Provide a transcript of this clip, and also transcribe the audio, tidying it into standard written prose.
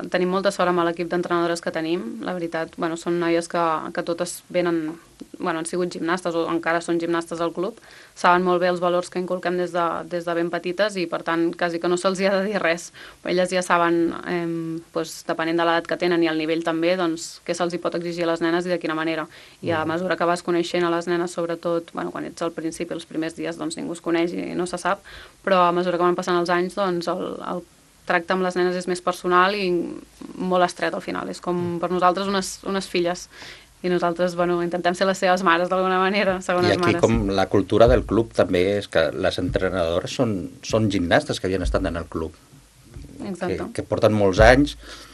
tenim molta sort amb l'equip d'entrenadores que tenim, la veritat, bueno, són noies que totes venen, bueno, han sigut gimnastes o encara són gimnastes al club, saben molt bé els valors que inculquem des de ben petites i per tant quasi que no se'ls ha de dir res. Elles ja saben, doncs, depenent de l'edat que tenen i el nivell també, doncs, què se'ls hi pot exigir a les nenes i de quina manera. I a mesura que vas coneixent a les nenes, sobretot, bueno, quan ets al principi, els primers dies, doncs ningú es coneix i no se sap, però a mesura que van passant els anys, doncs el tracte amb les nenes és més personal i molt estret al final. És com per nosaltres unes filles. I nosaltres, bueno, intentem ser les seves mares d'alguna manera, segones mares. I aquí, com la cultura del club també és que les entrenadores són gimnastes que havien estat en el club. Exacte. Que porten molts anys